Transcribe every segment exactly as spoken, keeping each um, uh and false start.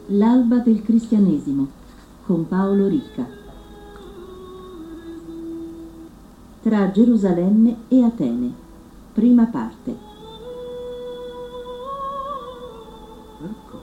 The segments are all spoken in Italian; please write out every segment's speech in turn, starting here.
L'alba del cristianesimo con Paolo Ricca. Tra Gerusalemme e Atene. Prima parte. Ecco.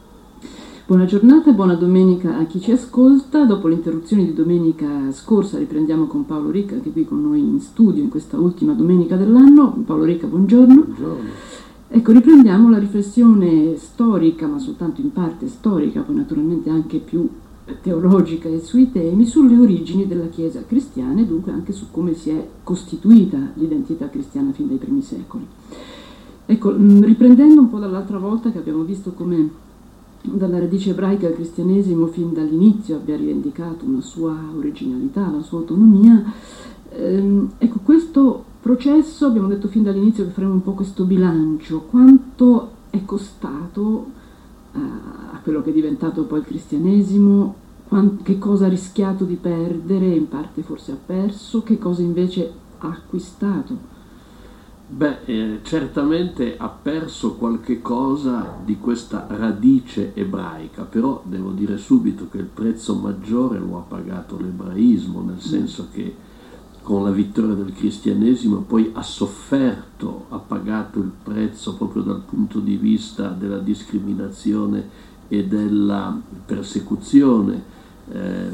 Buona giornata, buona domenica a chi ci ascolta. Dopo l'interruzione di domenica scorsa riprendiamo con Paolo Ricca, che è qui con noi in studio in questa ultima domenica dell'anno. Paolo Ricca, buongiorno. Buongiorno. Ecco, riprendiamo la riflessione storica, ma soltanto in parte storica, poi naturalmente anche più teologica e sui temi, sulle origini della Chiesa cristiana e dunque anche su come si è costituita l'identità cristiana fin dai primi secoli. Ecco, riprendendo un po' dall'altra volta che abbiamo visto come dalla radice ebraica il cristianesimo fin dall'inizio abbia rivendicato una sua originalità, la sua autonomia, ehm, ecco, questo processo, abbiamo detto fin dall'inizio che faremo un po' questo bilancio, quanto è costato uh, a quello che è diventato poi il cristianesimo, quant- che cosa ha rischiato di perdere, in parte forse ha perso, che cosa invece ha acquistato. Beh, eh, certamente ha perso qualche cosa di questa radice ebraica, però devo dire subito che il prezzo maggiore lo ha pagato l'ebraismo, nel senso che con la vittoria del cristianesimo poi ha sofferto, ha pagato il prezzo proprio dal punto di vista della discriminazione e della persecuzione, eh,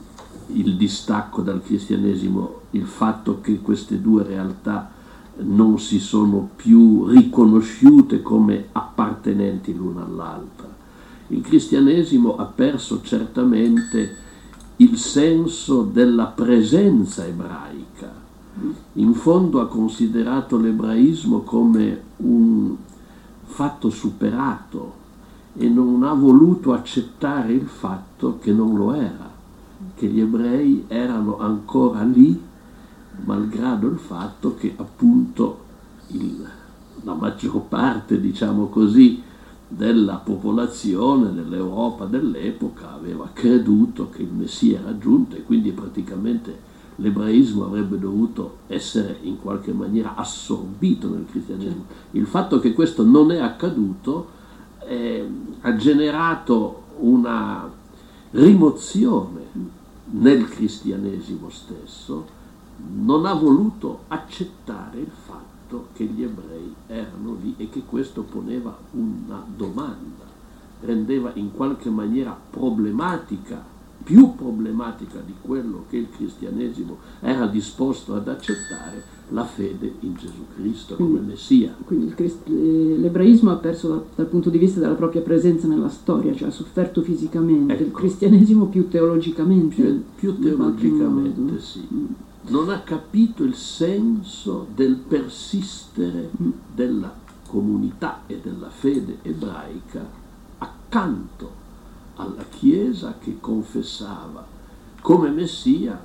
il distacco dal cristianesimo, il fatto che queste due realtà non si sono più riconosciute come appartenenti l'una all'altra. Il cristianesimo ha perso certamente il senso della presenza ebraica. In fondo ha considerato l'ebraismo come un fatto superato e non ha voluto accettare il fatto che non lo era, che gli ebrei erano ancora lì, malgrado il fatto che appunto il, la maggior parte, diciamo così, della popolazione dell'Europa dell'epoca aveva creduto che il Messia era giunto e quindi praticamente l'ebraismo avrebbe dovuto essere in qualche maniera assorbito nel cristianesimo. Il fatto che questo non è accaduto eh, ha generato una rimozione nel cristianesimo stesso, non ha voluto accettare il fatto che gli ebrei erano lì e che questo poneva una domanda, rendeva in qualche maniera problematica, più problematica di quello che il cristianesimo era disposto ad accettare, la fede in Gesù Cristo come quindi, Messia. Quindi il Crist- l'ebraismo ha perso dal, dal punto di vista della propria presenza nella storia, cioè ha sofferto fisicamente, ecco. Il cristianesimo più teologicamente. Più, più teologicamente, sì. Mm. Non ha capito il senso del persistere della comunità e della fede ebraica accanto alla Chiesa che confessava come Messia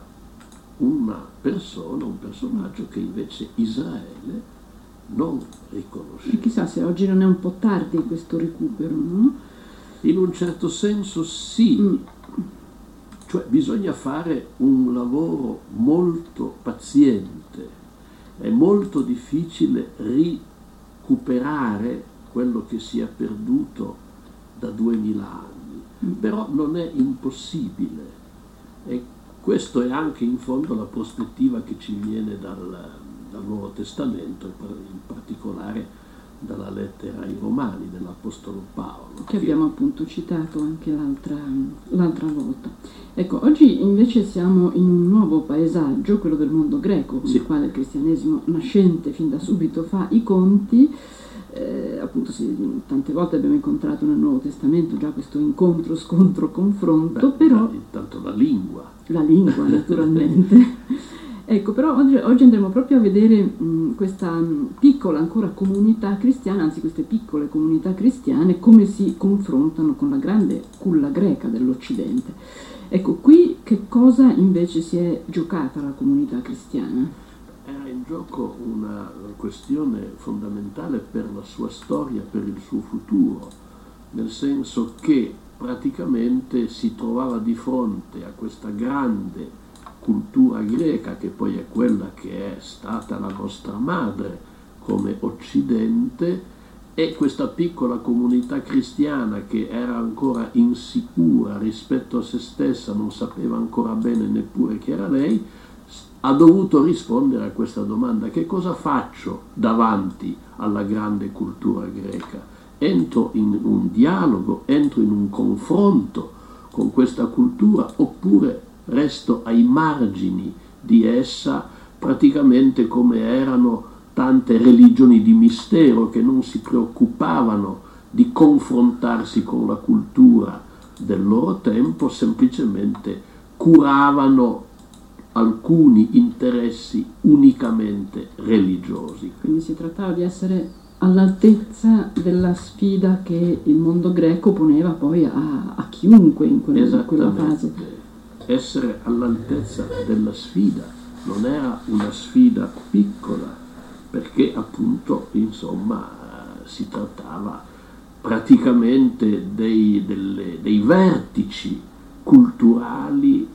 una persona, un personaggio che invece Israele non riconosceva. E chissà se oggi non è un po' tardi questo recupero, no? In un certo senso sì. Mm. Cioè bisogna fare un lavoro molto paziente, è molto difficile recuperare quello che si è perduto da duemila anni, però non è impossibile e questo è anche in fondo la prospettiva che ci viene dal, dal Nuovo Testamento, in particolare dalla lettera ai Romani dell'Apostolo Paolo. Che, che abbiamo appunto citato anche l'altra, l'altra volta. Ecco, oggi invece siamo in un nuovo paesaggio, quello del mondo greco, con sì. il quale il cristianesimo nascente fin da subito fa i conti. Eh, appunto sì, tante volte abbiamo incontrato nel Nuovo Testamento già questo incontro, scontro, confronto, Beh, però... intanto la lingua. La lingua, naturalmente. Ecco, però oggi, oggi andremo proprio a vedere mh, questa mh, piccola ancora comunità cristiana, anzi queste piccole comunità cristiane, come si confrontano con la grande culla greca dell'Occidente. Ecco, qui che cosa invece si è giocata la comunità cristiana? Era in gioco una questione fondamentale per la sua storia, per il suo futuro, nel senso che praticamente si trovava di fronte a questa grande cultura greca, che poi è quella che è stata la nostra madre come Occidente, e questa piccola comunità cristiana che era ancora insicura rispetto a se stessa, non sapeva ancora bene neppure chi era lei, ha dovuto rispondere a questa domanda: che cosa faccio davanti alla grande cultura greca? Entro in un dialogo, entro in un confronto con questa cultura, oppure resto ai margini di essa, praticamente come erano tante religioni di mistero che non si preoccupavano di confrontarsi con la cultura del loro tempo, semplicemente curavano alcuni interessi unicamente religiosi. Quindi si trattava di essere all'altezza della sfida che il mondo greco poneva poi a, a chiunque in quella, in quella fase. Essere all'altezza della sfida, non era una sfida piccola, perché appunto, insomma, si trattava praticamente dei, delle, dei vertici culturali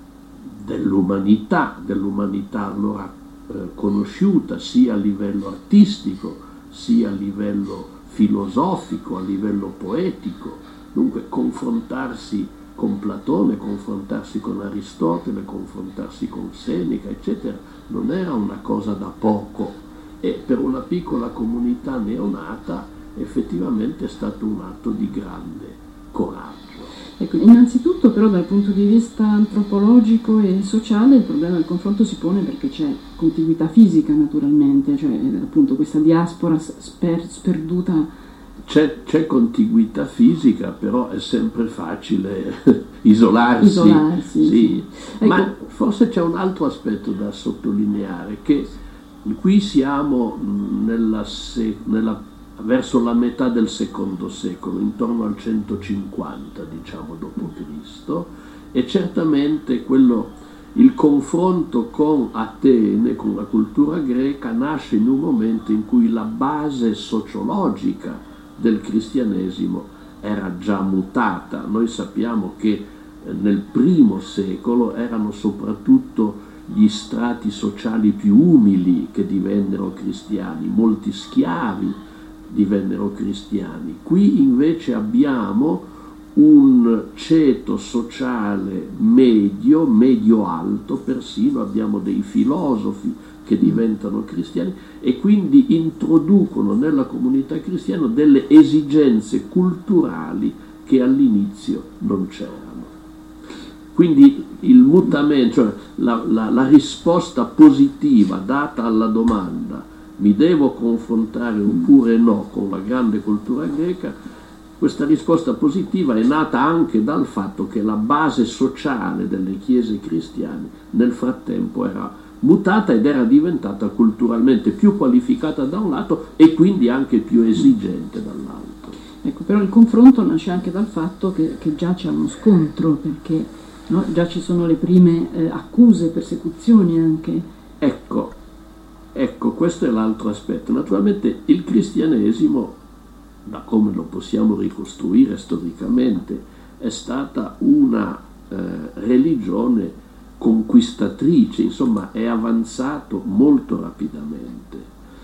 dell'umanità, dell'umanità allora eh, conosciuta sia a livello artistico, sia a livello filosofico, a livello poetico. Dunque confrontarsi con Platone, confrontarsi con Aristotele, confrontarsi con Seneca, eccetera, non era una cosa da poco, e per una piccola comunità neonata effettivamente è stato un atto di grande coraggio. Ecco, innanzitutto però dal punto di vista antropologico e sociale il problema del confronto si pone perché c'è contiguità fisica naturalmente, cioè appunto questa diaspora sper, sperduta. C'è, c'è contiguità fisica, però è sempre facile isolarsi. Isolarsi, sì. Sì. Ecco. Ma forse c'è un altro aspetto da sottolineare, che qui siamo nella, nella, verso la metà del secondo secolo, intorno al centocinquanta, diciamo, dopo Cristo, e certamente quello, il confronto con Atene, con la cultura greca, nasce in un momento in cui la base sociologica del cristianesimo era già mutata. Noi sappiamo che nel primo secolo erano soprattutto gli strati sociali più umili che divennero cristiani, molti schiavi divennero cristiani. Qui invece abbiamo un ceto sociale medio, medio-alto, persino abbiamo dei filosofi che diventano cristiani e quindi introducono nella comunità cristiana delle esigenze culturali che all'inizio non c'erano. Quindi il mutamento, cioè la, la, la risposta positiva data alla domanda mi devo confrontare oppure no con la grande cultura greca, questa risposta positiva è nata anche dal fatto che la base sociale delle chiese cristiane nel frattempo era mutata ed era diventata culturalmente più qualificata da un lato e quindi anche più esigente dall'altro. Ecco, però il confronto nasce anche dal fatto che, che già c'è uno scontro, perché no, già ci sono le prime eh, accuse, persecuzioni anche. Ecco, ecco, questo è l'altro aspetto. Naturalmente il cristianesimo, da come lo possiamo ricostruire storicamente, è stata una eh, religione conquistatrice, insomma è avanzato molto rapidamente,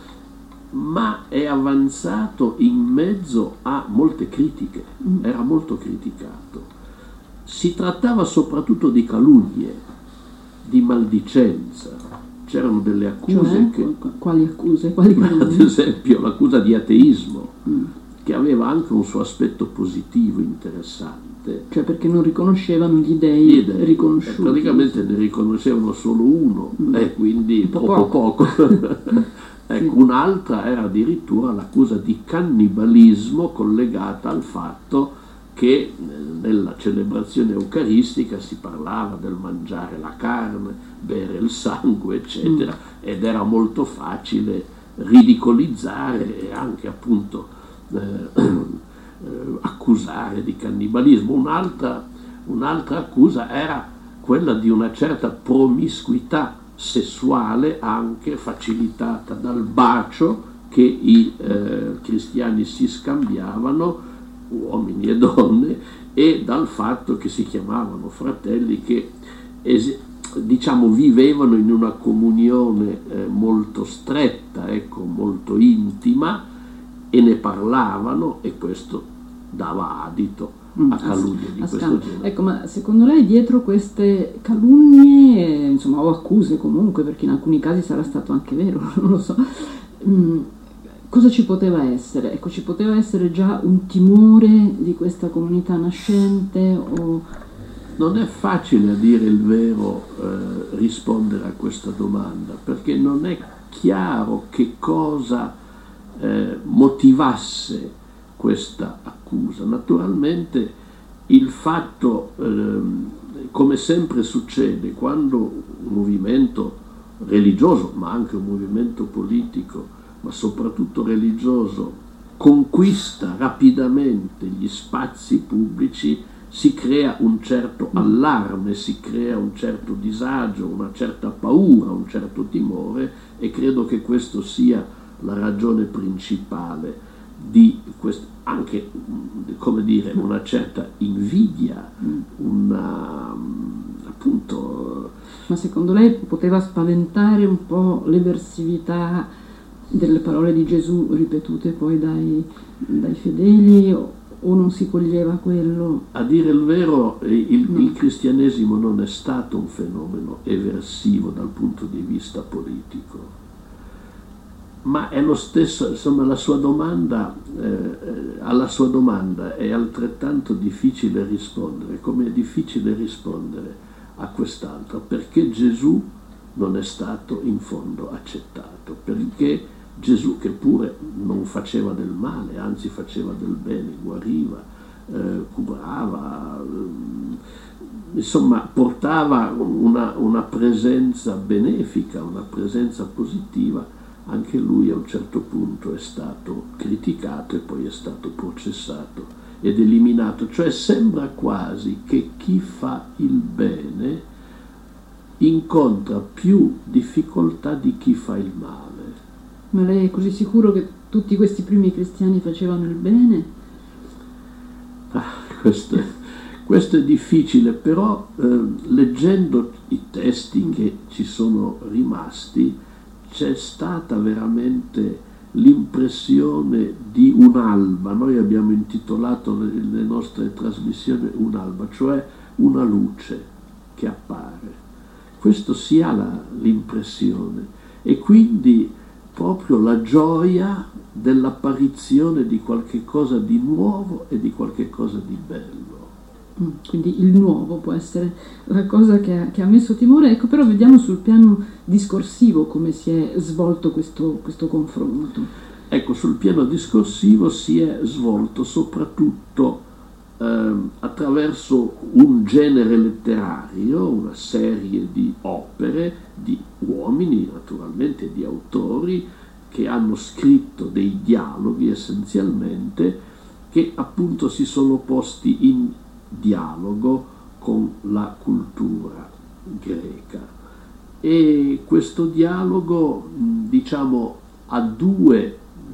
ma è avanzato in mezzo a molte critiche, era molto criticato. Si trattava soprattutto di calunnie, di maldicenza, c'erano delle accuse cioè, che... Quali accuse? Quali ad esempio l'accusa di ateismo, mm. che aveva anche un suo aspetto positivo interessante. Cioè perché non riconoscevano gli dei, gli dei riconosciuti. Praticamente ne riconoscevano solo uno, mm. e quindi poco poco poco. Ecco, sì. Un'altra era addirittura l'accusa di cannibalismo collegata al fatto che nella celebrazione eucaristica si parlava del mangiare la carne, bere il sangue, eccetera, mm. ed era molto facile ridicolizzare e anche appunto eh, accusare di cannibalismo. Un'altra, un'altra accusa era quella di una certa promiscuità sessuale, anche facilitata dal bacio che i eh, cristiani si scambiavano, uomini e donne, e dal fatto che si chiamavano fratelli, che es- diciamo vivevano in una comunione eh, molto stretta, ecco, molto intima, e ne parlavano, e questo dava adito a calunnie di a questo scambio. genere. Ecco, ma secondo lei dietro queste calunnie, insomma, o accuse comunque, perché in alcuni casi sarà stato anche vero, non lo so, mh, cosa ci poteva essere? Ecco, ci poteva essere già un timore di questa comunità nascente o... Non è facile, a dire il vero, eh, rispondere a questa domanda, perché non è chiaro che cosa eh, motivasse questa accusa. Naturalmente il fatto, eh, come sempre succede, quando un movimento religioso, ma anche un movimento politico, ma soprattutto religioso, conquista rapidamente gli spazi pubblici, si crea un certo allarme, si crea un certo disagio, una certa paura, un certo timore, e credo che questo sia la ragione principale di questo, anche, come dire, una certa invidia, una, appunto... Ma secondo lei poteva spaventare un po' l'eversività delle parole di Gesù ripetute poi dai, dai fedeli, o, o non si coglieva quello? A dire il vero, il, no. il cristianesimo non è stato un fenomeno eversivo dal punto di vista politico, ma è lo stesso, insomma, la sua domanda, eh, alla sua domanda è altrettanto difficile rispondere, come è difficile rispondere a quest'altra, perché Gesù non è stato in fondo accettato, perché Gesù, che pure non faceva del male, anzi faceva del bene, guariva, eh, curava, eh, insomma portava una, una presenza benefica, una presenza positiva, anche lui a un certo punto è stato criticato e poi è stato processato ed eliminato. Cioè sembra quasi che chi fa il bene incontra più difficoltà di chi fa il male. Ma lei è così sicuro che tutti questi primi cristiani facevano il bene? Ah, questo, è, questo è difficile, però eh, leggendo i testi che ci sono rimasti c'è stata veramente l'impressione di un'alba. Noi abbiamo intitolato le, le nostre trasmissioni un'alba, cioè una luce che appare. Questo si ha la, l'impressione, e quindi proprio la gioia dell'apparizione di qualche cosa di nuovo e di qualche cosa di bello. Quindi il nuovo può essere la cosa che ha, che ha messo timore. Ecco, però vediamo sul piano discorsivo come si è svolto questo, questo confronto. Ecco, sul piano discorsivo si è svolto soprattutto eh, attraverso un genere letterario, una serie di opere di uomini, naturalmente di autori, che hanno scritto dei dialoghi essenzialmente, che appunto si sono posti in dialogo con la cultura greca. E questo dialogo, diciamo, ha due,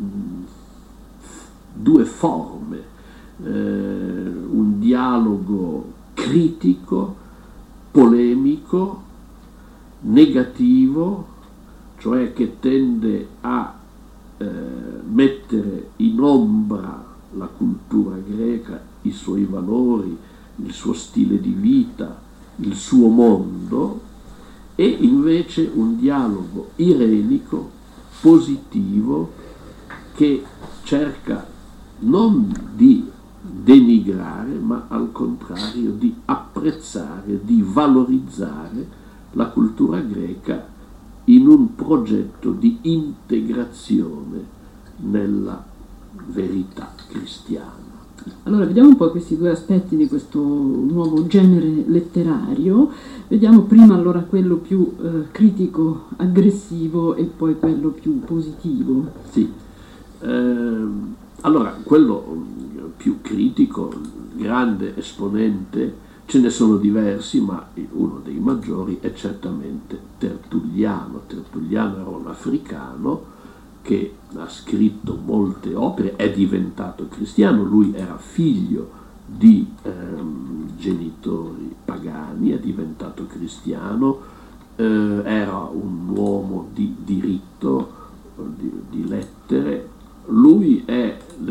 due forme, eh, un dialogo critico, polemico, negativo, cioè che tende a eh, mettere in ombra la cultura greca, i suoi valori, il suo stile di vita, il suo mondo, e invece un dialogo irenico, positivo, che cerca non di denigrare, ma al contrario di apprezzare, di valorizzare la cultura greca in un progetto di integrazione nella verità cristiana. Allora, vediamo un po' questi due aspetti di questo nuovo genere letterario. Vediamo prima allora quello più eh, critico, aggressivo, e poi quello più positivo. Sì, eh, allora quello più critico, grande esponente, ce ne sono diversi, ma uno dei maggiori è certamente Tertulliano. Tertulliano era un africano che ha scritto molte opere, è diventato cristiano. Lui era figlio di ehm, genitori pagani, è diventato cristiano, eh, era un uomo di diritto, di, di lettere. Lui è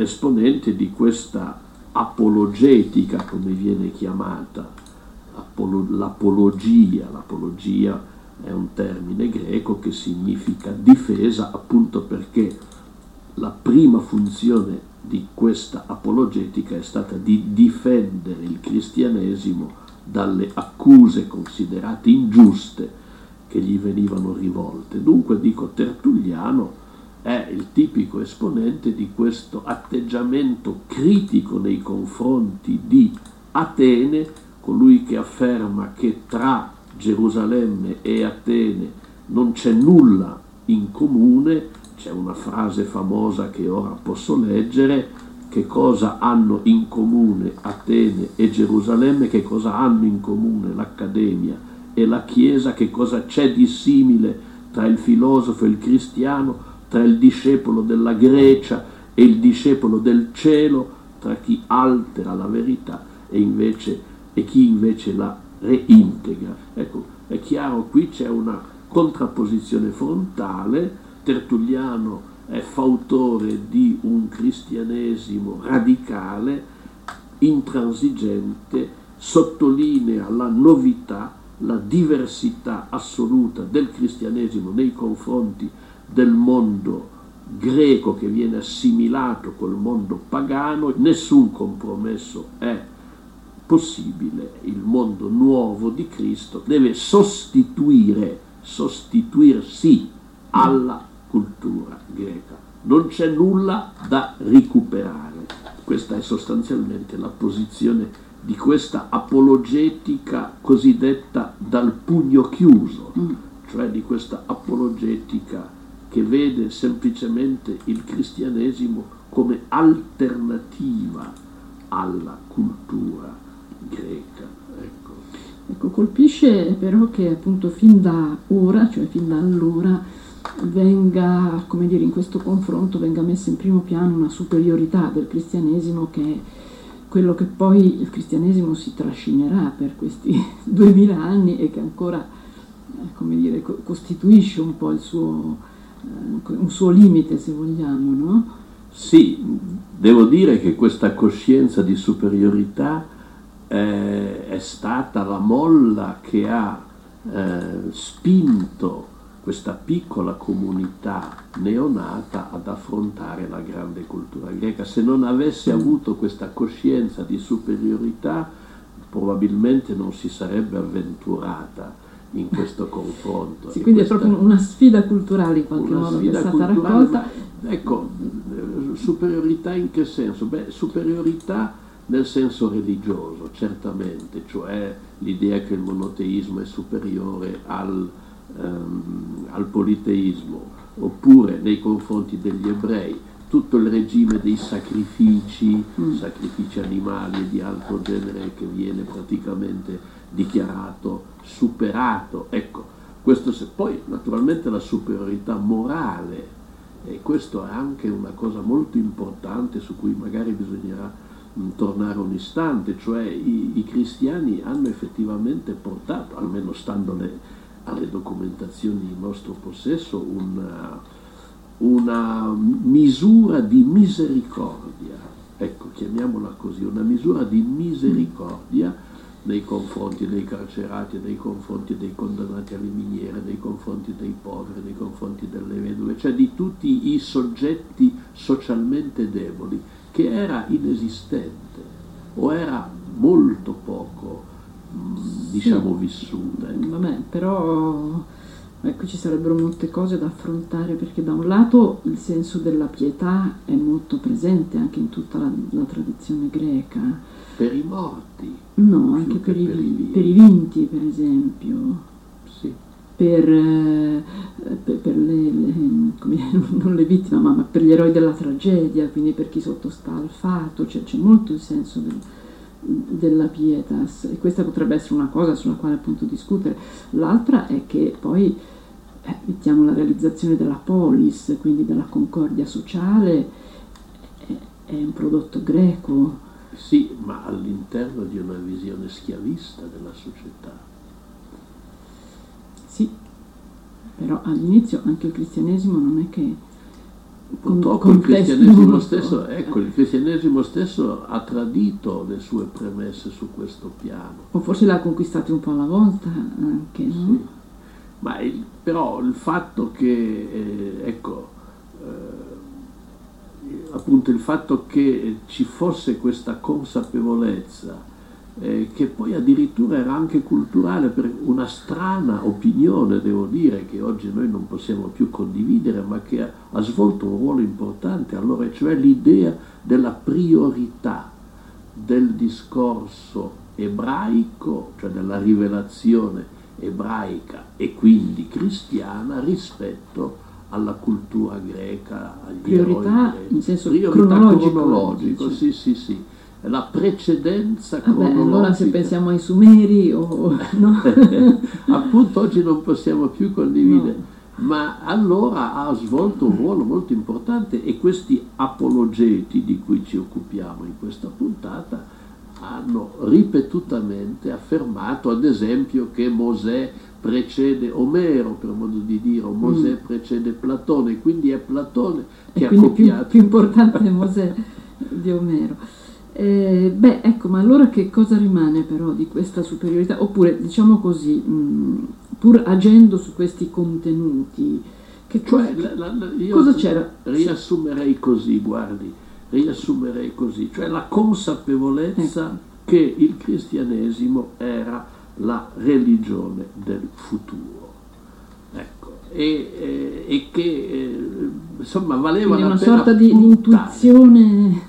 l'esponente di questa apologetica, come viene chiamata, apolo, l'apologia, l'apologia è un termine greco che significa difesa, appunto perché la prima funzione di questa apologetica è stata di difendere il cristianesimo dalle accuse considerate ingiuste che gli venivano rivolte. Dunque, dico, Tertulliano è il tipico esponente di questo atteggiamento critico nei confronti di Atene, colui che afferma che tra Gerusalemme e Atene non c'è nulla in comune. C'è una frase famosa che ora posso leggere: che cosa hanno in comune Atene e Gerusalemme, che cosa hanno in comune l'Accademia e la Chiesa, che cosa c'è di simile tra il filosofo e il cristiano, tra il discepolo della Grecia e il discepolo del cielo, tra chi altera la verità e, invece, e chi invece la reintegra. Ecco, è chiaro, qui c'è una contrapposizione frontale. Tertulliano è fautore di un cristianesimo radicale, intransigente, sottolinea la novità, la diversità assoluta del cristianesimo nei confronti del mondo greco che viene assimilato col mondo pagano. Nessun compromesso è possibile. Il mondo nuovo di Cristo deve sostituire, sostituirsi alla cultura greca. Non c'è nulla da recuperare. Questa è sostanzialmente la posizione di questa apologetica cosiddetta dal pugno chiuso, mm. cioè di questa apologetica che vede semplicemente il cristianesimo come alternativa alla cultura greca. Ecco. Ecco, colpisce però che appunto fin da ora, cioè fin da allora, venga, come dire, in questo confronto venga messa in primo piano una superiorità del cristianesimo, che è quello che poi il cristianesimo si trascinerà per questi duemila anni e che ancora, come dire, costituisce un po' il suo, un suo limite, se vogliamo, no? Sì, devo dire che questa coscienza di superiorità eh, è stata la molla che ha eh, spinto questa piccola comunità neonata ad affrontare la grande cultura greca. Se non avesse avuto questa coscienza di superiorità, probabilmente non si sarebbe avventurata in questo confronto. Sì, quindi questa, è proprio una sfida culturale in qualche modo che è stata raccolta. Ma, ecco, superiorità in che senso? Beh, superiorità nel senso religioso, certamente, cioè l'idea che il monoteismo è superiore al Um, al politeismo, oppure nei confronti degli ebrei tutto il regime dei sacrifici, mm. sacrifici animali e di altro genere che viene praticamente dichiarato superato. Ecco, questo se, poi naturalmente la superiorità morale, e questo è anche una cosa molto importante su cui magari bisognerà mh, tornare un istante, cioè i, i cristiani hanno effettivamente portato, almeno stando le alle documentazioni in nostro possesso, una, una misura di misericordia, ecco, chiamiamola così, una misura di misericordia nei confronti dei carcerati, nei confronti dei condannati alle miniere, nei confronti dei poveri, nei confronti delle vedove, cioè di tutti i soggetti socialmente deboli, che era inesistente o era molto poco, diciamo, sì, vissuta. Vabbè, però ecco, ci sarebbero molte cose da affrontare, perché da un lato il senso della pietà è molto presente anche in tutta la, la tradizione greca. Per i morti? No, anche per i, per, i, per i vinti, per esempio. Sì. Per, eh, per, per le, le come, non le vittime, ma per gli eroi della tragedia, quindi per chi sottostà al fato, cioè, c'è molto il senso del della pietas, e questa potrebbe essere una cosa sulla quale appunto discutere. L'altra è che poi eh, mettiamo la realizzazione della polis, quindi della concordia sociale, è, è un prodotto greco. Sì, ma all'interno di una visione schiavista della società. Sì, però all'inizio anche il cristianesimo non è che Purtroppo il cristianesimo stesso, ecco, il cristianesimo stesso ha tradito le sue premesse su questo piano. O forse l'ha conquistata un po' alla volta anche, no? Sì. Ma il, però il fatto che, eh, ecco, eh, appunto il fatto che ci fosse questa consapevolezza, eh, che poi addirittura era anche culturale, per una strana opinione, devo dire, che oggi noi non possiamo più condividere, ma che ha, ha svolto un ruolo importante allora, cioè l'idea della priorità del discorso ebraico, cioè della rivelazione ebraica e quindi cristiana rispetto alla cultura greca, agli priorità eroi, in senso priorità cronologico, cronologico, sì, sì, sì, la precedenza cronologica. Vabbè, allora se pensiamo ai Sumeri o no? Appunto oggi non possiamo più condividere, no. Ma allora ha svolto un ruolo molto importante e questi apologeti di cui ci occupiamo in questa puntata hanno ripetutamente affermato, ad esempio, che Mosè precede Omero, per modo di dire, o Mosè mm. precede Platone, quindi è Platone che e ha quindi copiato. Più, più importante è Mosè di Omero. Eh, beh, ecco, ma allora che cosa rimane però di questa superiorità? Oppure, diciamo così, mh, pur agendo su questi contenuti, che cioè, cosa, la, la, io cosa c'era? Riassumerei così, guardi, riassumerei così, cioè la consapevolezza ecco. che il cristianesimo era la religione del futuro, ecco, e, e, e che eh, insomma valeva Quindi la una pena sorta di, di intuizione.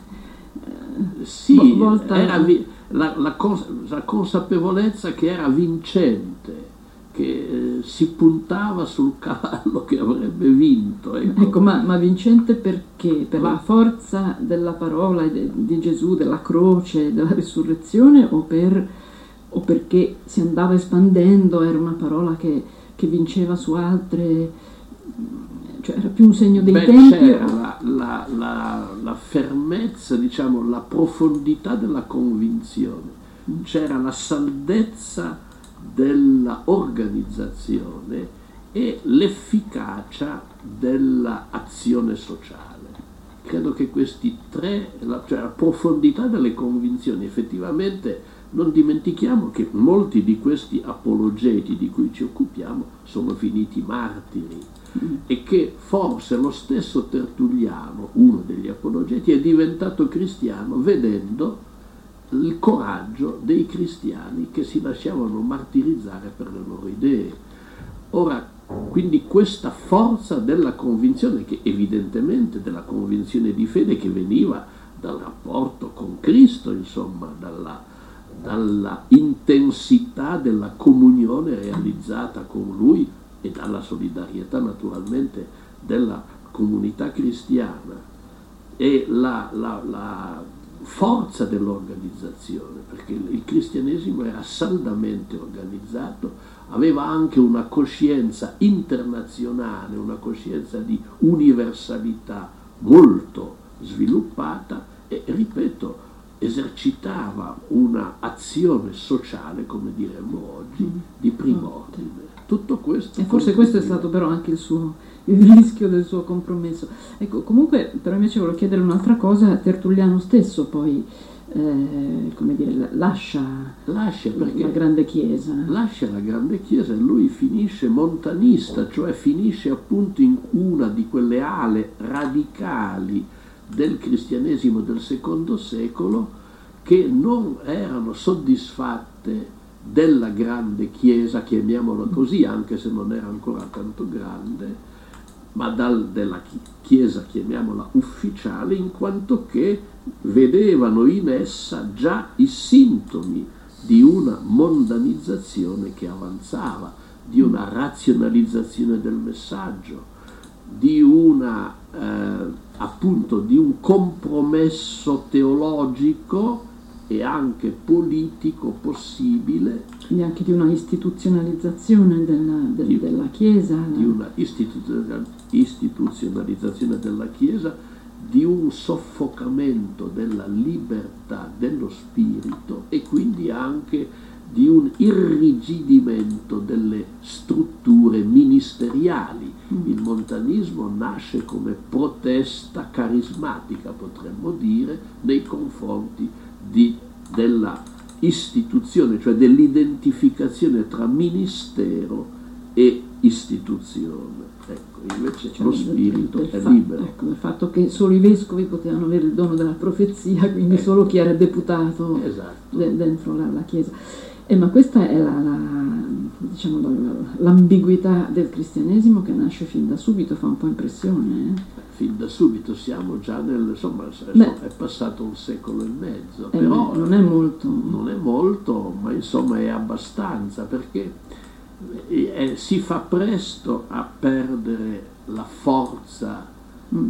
Sì, volta... era vi, la, la, cons- la consapevolezza che era vincente, che eh, si puntava sul cavallo che avrebbe vinto. Ecco, ecco ma, ma vincente perché? Per ma... la forza della parola de, di Gesù, della croce, della risurrezione, o, per, o perché si andava espandendo, era una parola che, che vinceva su altre... Cioè era più un segno dei Beh, tempi? C'era la, la, la, la fermezza, diciamo, la profondità della convinzione, c'era la saldezza della organizzazione e l'efficacia dell'azione sociale. Credo che questi tre, la, cioè la profondità delle convinzioni, effettivamente non dimentichiamo che molti di questi apologeti di cui ci occupiamo sono finiti martiri, e che forse lo stesso Tertulliano, uno degli apologeti, è diventato cristiano vedendo il coraggio dei cristiani che si lasciavano martirizzare per le loro idee. Ora, quindi questa forza della convinzione, che evidentemente della convinzione di fede che veniva dal rapporto con Cristo, insomma, dalla, dalla intensità della comunione realizzata con Lui, e dalla solidarietà naturalmente della comunità cristiana, e la, la, la forza dell'organizzazione, perché il cristianesimo era saldamente organizzato, aveva anche una coscienza internazionale, una coscienza di universalità molto sviluppata e, ripeto, esercitava una azione sociale, come diremmo oggi, di primo ordine. Tutto questo. E forse questo è stato però anche il suo il rischio del suo compromesso. Ecco, comunque, però invece volevo chiedere un'altra cosa. Tertulliano stesso poi, eh, come dire, lascia, lascia perché la grande chiesa. Lascia la grande chiesa e lui finisce montanista, cioè finisce appunto in una di quelle ale radicali del cristianesimo del secondo secolo che non erano soddisfatte della grande chiesa, chiamiamola così, anche se non era ancora tanto grande, ma dal, della chiesa, chiamiamola ufficiale, in quanto che vedevano in essa già i sintomi di una mondanizzazione che avanzava, di una razionalizzazione del messaggio, di una eh, appunto di un compromesso teologico e anche politico possibile, quindi anche di una istituzionalizzazione della, del, di, della Chiesa, di una istituzionalizzazione della Chiesa, di un soffocamento della libertà dello spirito e quindi anche di un irrigidimento delle strutture ministeriali. Il montanismo nasce come protesta carismatica, potremmo dire, nei confronti di, della istituzione, cioè dell'identificazione tra ministero e istituzione. Ecco, invece cioè, lo spirito del, del è fa- libero. Ecco, il fatto che solo i vescovi potevano avere il dono della profezia, quindi ecco. Solo chi era deputato esatto. de- dentro la, la Chiesa. Eh, ma questa è la, la, diciamo, la, l'ambiguità del cristianesimo che nasce fin da subito, fa un po' impressione. Eh? Fin da subito siamo già nel, insomma, Beh, è passato un secolo e mezzo, eh, però non è molto. Non è molto, ma insomma è abbastanza, perché eh, si fa presto a perdere la forza mm.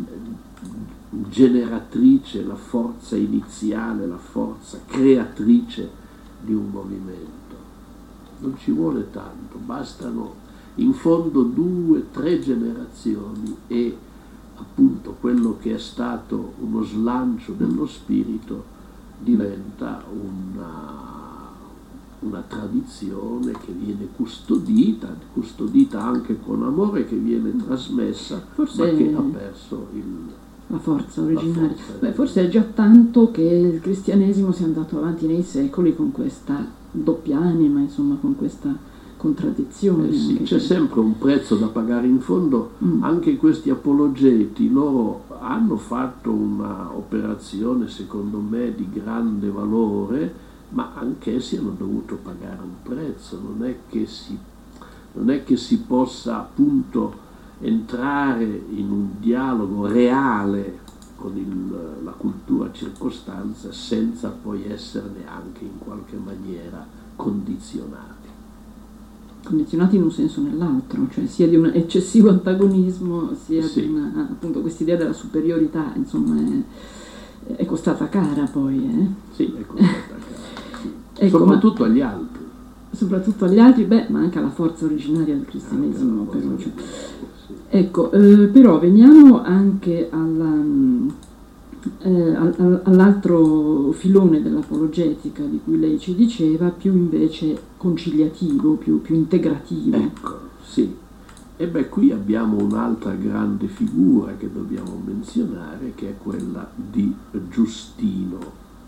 generatrice, la forza iniziale, la forza creatrice di un movimento. Non ci vuole tanto, bastano in fondo due, tre generazioni e appunto quello che è stato uno slancio dello spirito diventa una, una tradizione che viene custodita, custodita anche con amore, che viene trasmessa, forse ma che ha perso il... la forza originaria. La forza Beh, forse è già tanto che il cristianesimo sia andato avanti nei secoli con questa doppia anima, insomma, con questa contraddizione. Eh sì, c'è che... sempre un prezzo da pagare. In fondo mm. anche questi apologeti, loro hanno fatto una operazione secondo me di grande valore, ma anch'essi hanno dovuto pagare un prezzo. Non è che si, non è che si possa appunto entrare in un dialogo reale con il, la cultura circostanza senza poi esserne anche in qualche maniera condizionati. Condizionati in un senso o nell'altro, cioè sia di un eccessivo antagonismo, sia sì. di una, appunto quest'idea della superiorità, insomma, è, è costata cara poi. Eh? Sì, è costata cara, sì. Ecco, soprattutto agli altri. Soprattutto agli altri, beh, ma anche alla forza originaria del cristianesimo. Però, cioè. Sì. Ecco, eh, però veniamo anche alla, eh, all'altro filone dell'apologetica di cui lei ci diceva, più invece conciliativo, più, più integrativo. Ecco, sì. E beh, qui abbiamo un'altra grande figura che dobbiamo menzionare, che è quella di Giustino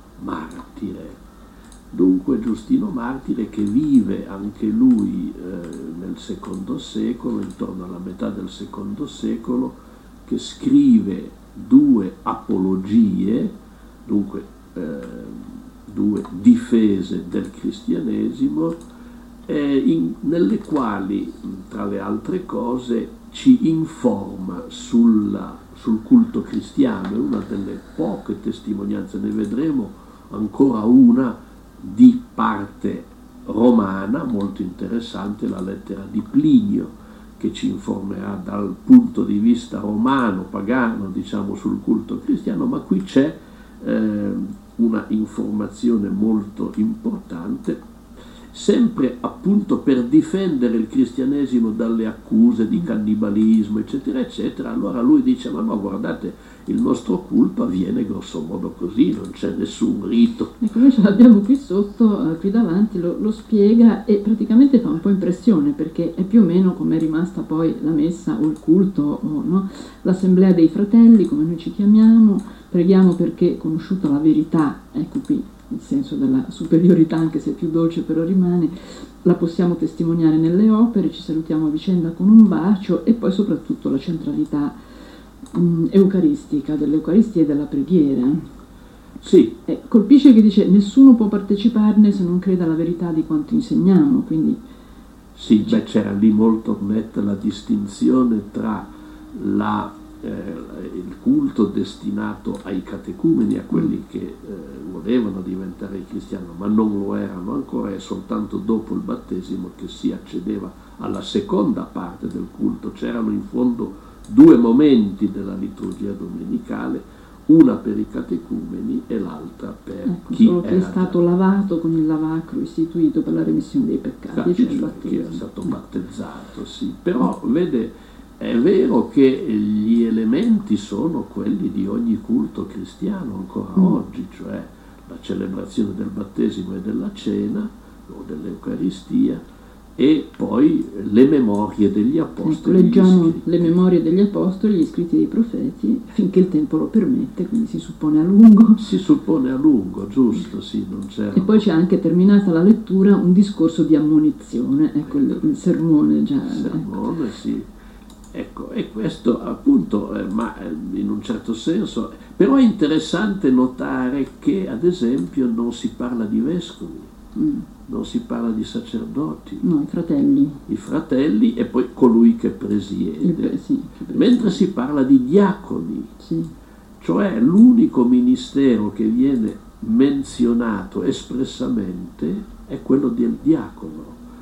Martire. Dunque Giustino Martire, che vive anche lui eh, nel secondo secolo, intorno alla metà del secondo secolo, che scrive due apologie, dunque eh, due difese del cristianesimo, eh, in, nelle quali, tra le altre cose, ci informa sulla, sul culto cristiano. È una delle poche testimonianze, ne vedremo ancora una di parte romana, molto interessante, la lettera di Plinio, che ci informerà dal punto di vista romano, pagano, diciamo, sul culto cristiano, ma qui c'è eh, una informazione molto importante, sempre appunto per difendere il cristianesimo dalle accuse di cannibalismo, eccetera, eccetera. Allora lui dice, ma no, guardate, il nostro culto avviene grosso modo così, non c'è nessun rito. Ecco, noi ce l'abbiamo qui sotto, eh, qui davanti, lo, lo spiega e praticamente fa un po' impressione, perché è più o meno come è rimasta poi la messa o il culto, o no? L'assemblea dei fratelli, come noi ci chiamiamo, preghiamo perché, conosciuta la verità, ecco qui il senso della superiorità, anche se più dolce però rimane, la possiamo testimoniare nelle opere, ci salutiamo a vicenda con un bacio, e poi soprattutto la centralità mh, eucaristica, dell'Eucaristia e della preghiera. Sì. E colpisce che dice nessuno può parteciparne se non creda alla verità di quanto insegniamo, quindi... Sì, beh, c'era lì molto netta la distinzione tra la Eh, il culto destinato ai catecumeni, a quelli che eh, volevano diventare cristiani ma non lo erano ancora, e soltanto dopo il battesimo che si accedeva alla seconda parte del culto. C'erano in fondo due momenti della liturgia domenicale, una per i catecumeni e l'altra per ecco, chi solo era che è stato già lavato con il lavacro istituito per la remissione dei peccati, cioè il battesimo, che è battesimo. stato battezzato, sì. Però vede, è vero che gli elementi sono quelli di ogni culto cristiano ancora mm. oggi, cioè la celebrazione del battesimo e della cena, o dell'Eucaristia, e poi le memorie degli apostoli. Ecco, leggiamo le memorie degli apostoli, gli scritti dei profeti, finché il tempo lo permette, quindi si suppone a lungo. Si suppone a lungo, giusto, sì, non c'era. E poi c'è anche, terminata la lettura, un discorso di ammonizione, ecco il, il sermone già. Il sermone, ecco. Sì. Ecco, e questo appunto, eh, ma in un certo senso, però è interessante notare che ad esempio non si parla di vescovi, mm. non si parla di sacerdoti, no, i fratelli, i fratelli e poi colui che presiede, il, sì, che presiede. Mentre si parla di diaconi, sì. Cioè l'unico ministero che viene menzionato espressamente è quello del diacono,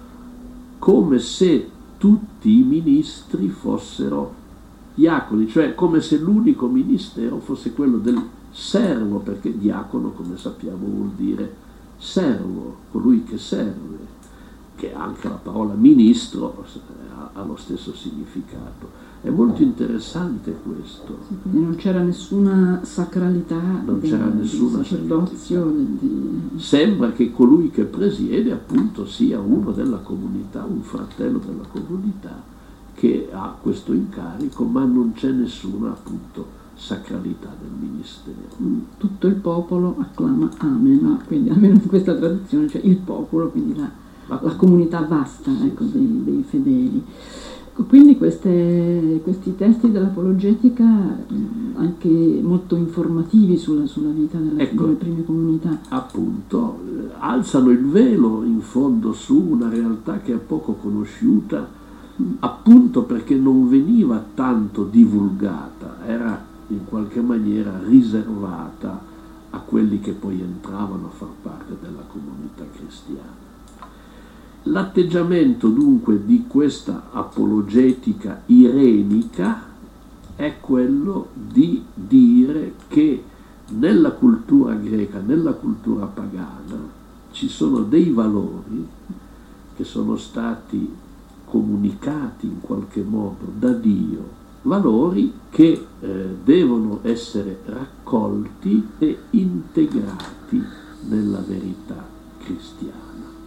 come se tutti i ministri fossero diaconi, cioè come se l'unico ministero fosse quello del servo, perché diacono, come sappiamo, vuol dire servo, colui che serve, che anche la parola ministro ha lo stesso significato. È molto interessante questo. Sì, quindi non c'era nessuna sacralità, non del, c'era nessuna del sacerdozio. Di... Sembra che colui che presiede appunto sia uno della comunità, un fratello della comunità che ha questo incarico, ma non c'è nessuna appunto sacralità del ministero. Tutto il popolo acclama Amen, quindi almeno in questa traduzione, cioè il popolo, quindi la, la, la comunità vasta, sì, ecco, sì. Dei, dei fedeli. Quindi queste, questi testi dell'apologetica anche molto informativi sulla, sulla vita delle, ecco, delle prime comunità. Appunto, alzano il velo in fondo su una realtà che è poco conosciuta, mm. appunto perché non veniva tanto divulgata, era in qualche maniera riservata a quelli che poi entravano a far parte della comunità cristiana. L'atteggiamento dunque di questa apologetica irenica è quello di dire che nella cultura greca, nella cultura pagana, ci sono dei valori che sono stati comunicati in qualche modo da Dio, valori che eh, devono essere raccolti e integrati nella verità cristiana.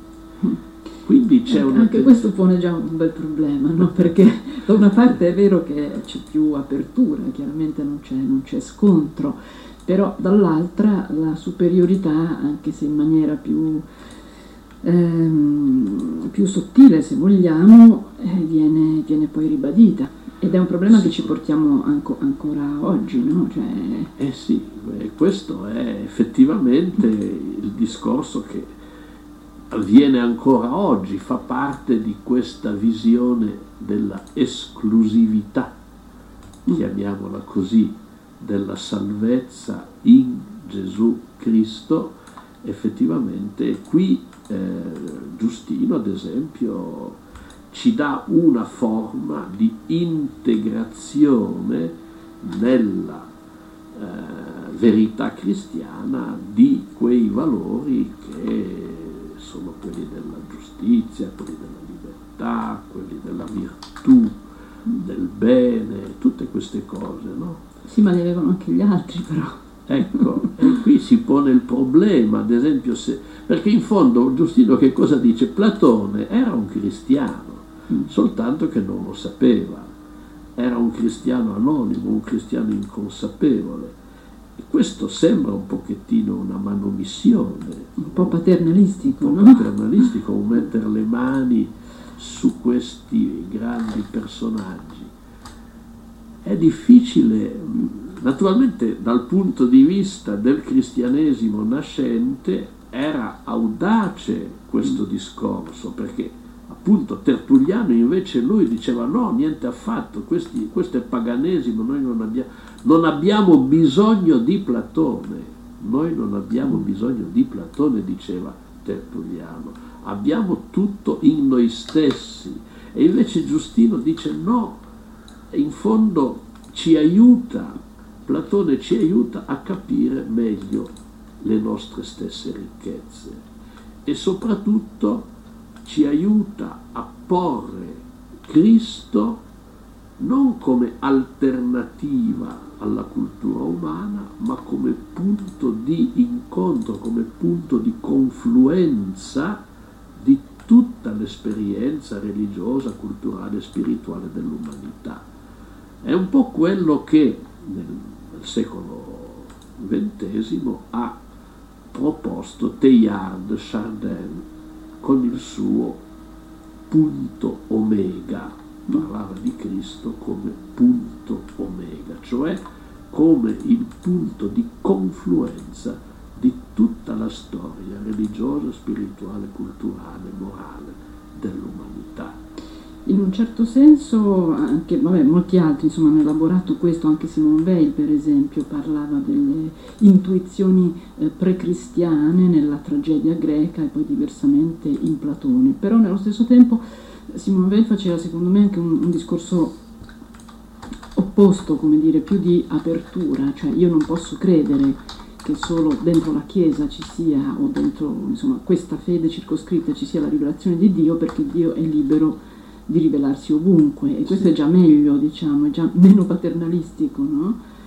Quindi c'è una... Anche questo pone già un bel problema, no? Perché da una parte è vero che c'è più apertura, chiaramente non c'è, non c'è scontro, però dall'altra la superiorità, anche se in maniera più, ehm, più sottile, se vogliamo, eh, viene, viene poi ribadita. Ed è un problema sì. che ci portiamo anco, ancora oggi, no? Cioè... Eh sì, questo è effettivamente il discorso che avviene ancora oggi, fa parte di questa visione della esclusività, chiamiamola così, della salvezza in Gesù Cristo. Effettivamente qui eh, Giustino, ad esempio, ci dà una forma di integrazione nella eh, verità cristiana di quei valori che sono quelli della giustizia, quelli della libertà, quelli della virtù, del bene, tutte queste cose, no? Sì, ma li avevano anche gli altri, però. Ecco, e qui si pone il problema, ad esempio, se, perché in fondo Giustino che cosa dice? Platone era un cristiano, mm. soltanto che non lo sapeva, era un cristiano anonimo, un cristiano inconsapevole. E questo sembra un pochettino una manomissione, un po' paternalistico, un po' no? paternalistico, un mettere le mani su questi grandi personaggi. È difficile, naturalmente dal punto di vista del cristianesimo nascente era audace questo discorso, perché appunto Tertulliano invece lui diceva no, niente affatto, questi, questo è paganesimo, noi non abbiamo, non abbiamo bisogno di Platone, noi non abbiamo bisogno di Platone, diceva Tertulliano, abbiamo tutto in noi stessi. E invece Giustino dice no, in fondo ci aiuta, Platone ci aiuta a capire meglio le nostre stesse ricchezze e soprattutto ci aiuta a porre Cristo non come alternativa alla cultura umana, ma come punto di incontro, come punto di confluenza dall'esperienza religiosa, culturale e spirituale dell'umanità. È un po' quello che nel, nel secolo ventesimo ha proposto Teilhard de Chardin con il suo punto omega. Parlava di Cristo come punto omega, cioè come il punto di confluenza di tutta la storia religiosa, spirituale, culturale, morale dell'umanità. In un certo senso, anche vabbè, molti altri insomma, hanno elaborato questo, anche Simone Weil per esempio parlava delle intuizioni eh, precristiane nella tragedia greca e poi diversamente in Platone, però nello stesso tempo Simone Weil faceva secondo me anche un, un discorso opposto, come dire, più di apertura, cioè io non posso credere che solo dentro la Chiesa ci sia, o dentro insomma, questa fede circoscritta ci sia la rivelazione di Dio, perché Dio è libero di rivelarsi ovunque, e questo è già meglio, diciamo, è già meno paternalistico, no?